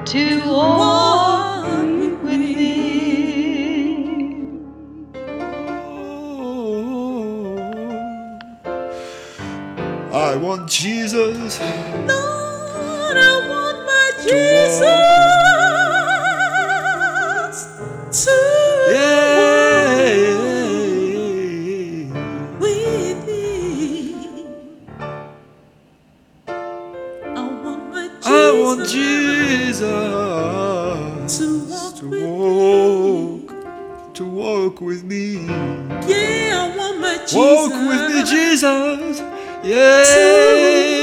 to walk with me. I want Jesus. Lord, I want my To Jesus to walk with me. I want my I want Jesus to walk with me. Yeah, I want my Jesus. Walk with me, Jesus. Yeah.